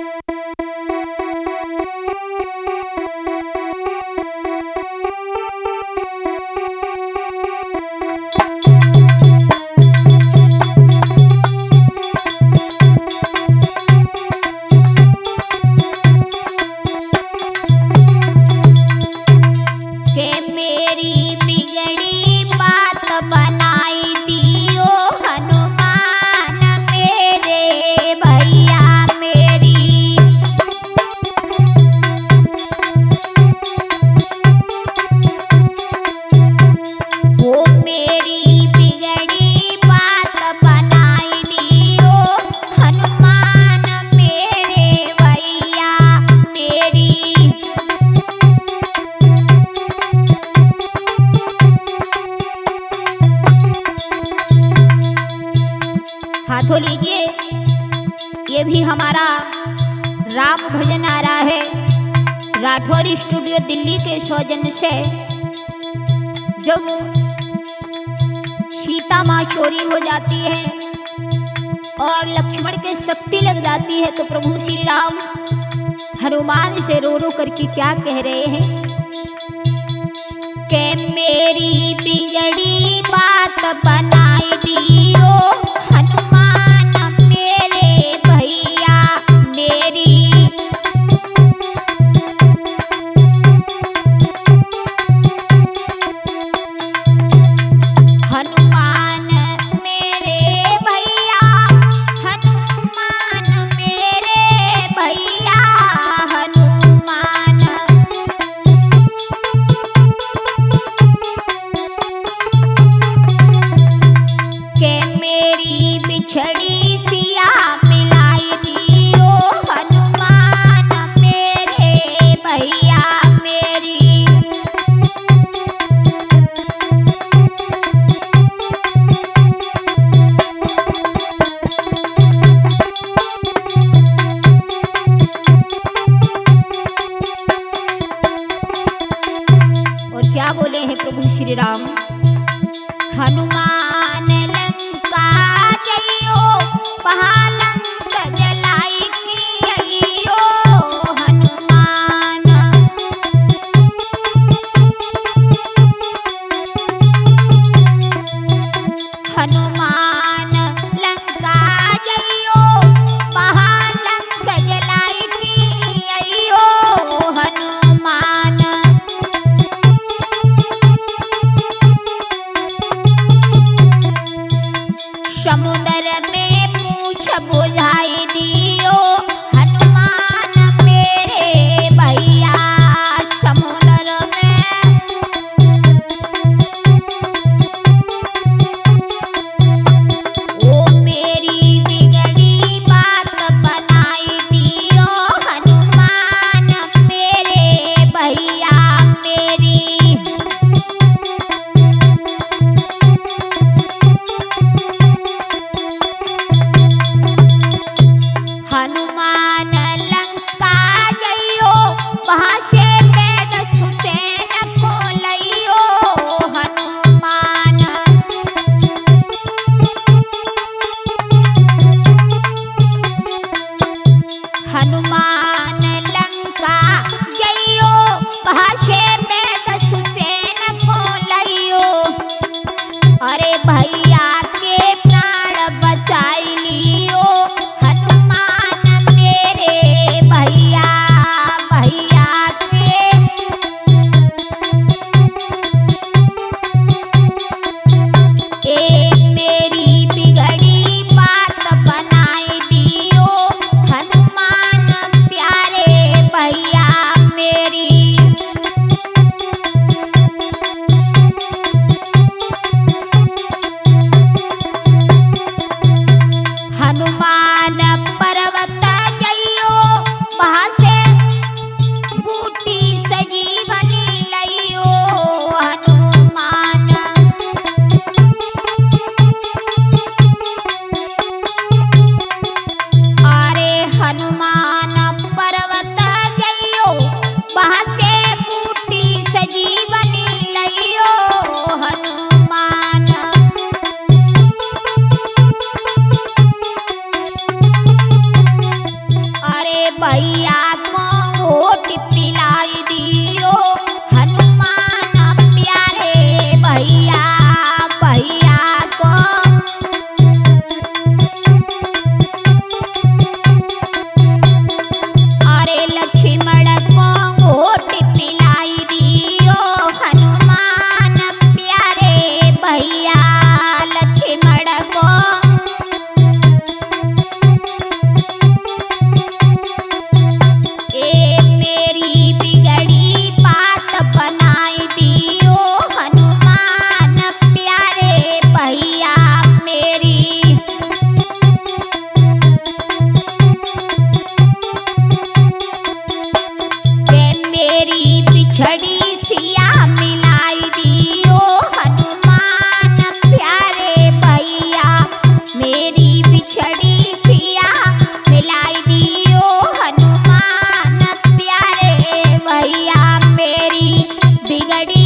हाथों लीजिए, ये भी हमारा राम भजन आ रहा है राठौर स्टूडियो दिल्ली के सौजन्य से। जब सीता माँ चोरी हो जाती है और लक्ष्मण के शक्ति लग जाती है तो प्रभु श्री राम हनुमान से रो रो करके क्या कह रहे हैं कि मेरी बिगड़ी बात बनाई दियो हनुमान मेरे भैया मेरी। हनुमान मेरे भैया हनुमान मेरे भैया हनुमान। के मेरी भैया को वोट पिलाई दियो हनुमान प्यारे भैया भैया को। अरे लक्ष्मण को वोट पिलाई दियो हनुमान प्यारे भैया लक्ष्मण को। छड़ी सिया मिलाई दियो हनुमान प्यारे भैया मेरी बिछड़ी सिया मिलाई दियो हनुमान प्यारे भैया मेरी बिगड़ी